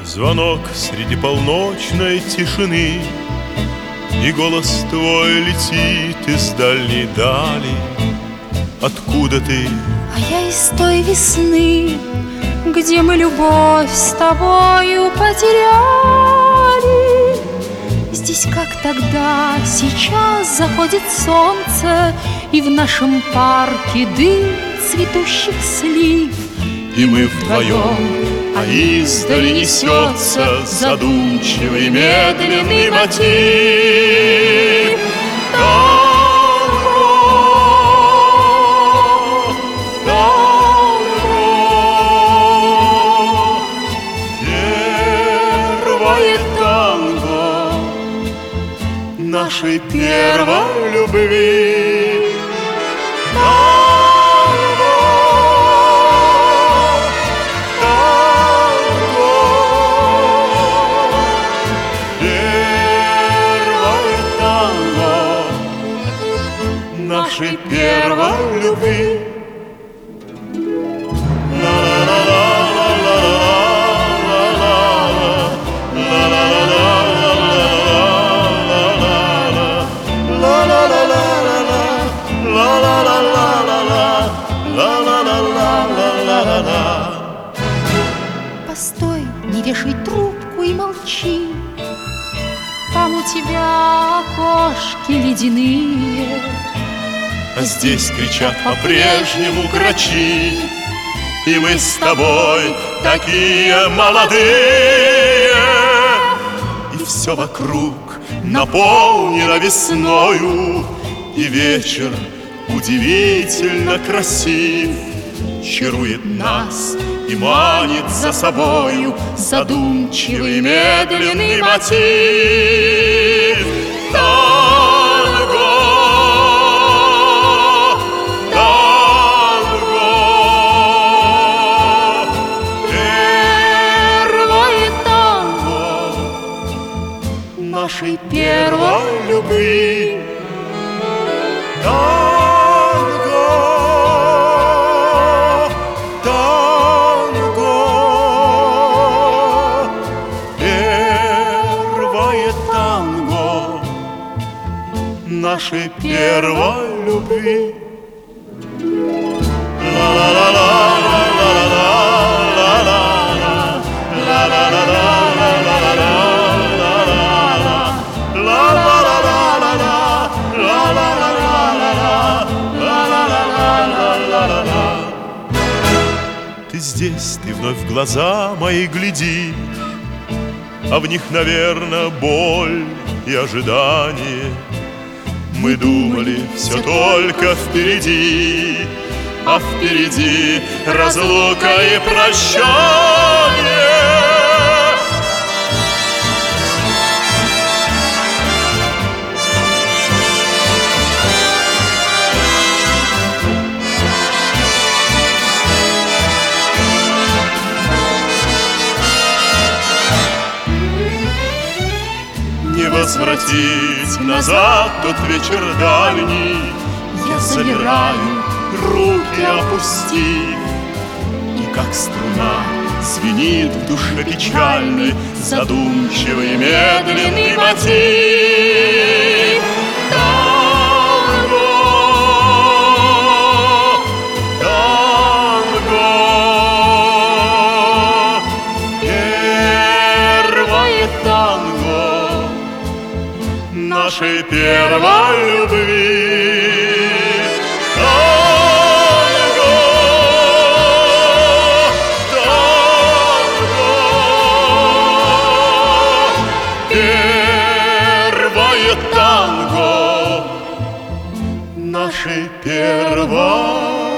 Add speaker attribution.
Speaker 1: Звонок среди полночной тишины, и голос твой летит из дальней дали. Откуда ты?
Speaker 2: А я из той весны, где мы любовь с тобою потеряли. Здесь, как тогда, сейчас заходит солнце, и в нашем парке дым цветущих слив.
Speaker 1: И мы вдвоем, а издали несется задумчивый медленный мотив. Танго, танго, первое танго нашей первой любви. Нашей первой любви.
Speaker 2: Постой, не вешай трубку и молчи. Там у тебя окошки ледяные,
Speaker 1: а здесь кричат по-прежнему грачи. И мы с тобой такие молодые, и все вокруг наполнено весною, и вечер удивительно красив, чарует нас и манит за собою задумчивый медленный мотив. Нашей первой любви. Танго, танго, первое танго нашей первой любви. Ты здесь, ты вновь в глаза мои гляди, а в них, наверное, боль и ожидание. Мы думали, все только впереди, а впереди разлука и прощание. Не возвратить назад тот вечер дальний, я замираю, руки опустив, и как струна звенит в душе печальной задумчивый медленный мотив. Танго, танго, первое танго нашей первой любви. Танго, танго, первое танго нашей первой